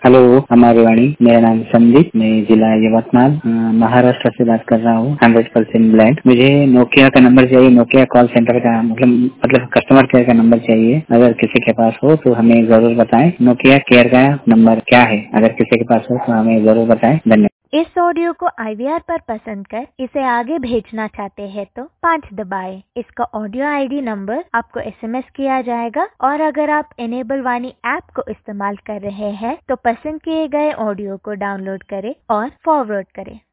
Hello, हमारी वाणी। मेरा नाम संदीप, मैं जिला यवतमाल महाराष्ट्र से बात कर रहा हूँ। 100% ब्लाइंड। मुझे नोकिया का नंबर चाहिए, नोकिया कॉल सेंटर का मतलब कस्टमर केयर का नंबर चाहिए। अगर किसी के पास हो तो हमें जरूर बताएं। नोकिया केयर का नंबर क्या है, अगर किसी के पास हो तो हमें जरूर बताएं। धन्यवाद। इस ऑडियो को IVR पर पसंद कर इसे आगे भेजना चाहते हैं तो 5 दबाएं। इसका ऑडियो ID नंबर आपको SMS किया जाएगा और अगर आप इनेबल वाणी ऐप को इस्तेमाल कर रहे हैं तो पसंद किए गए ऑडियो को डाउनलोड करें और फॉरवर्ड करें।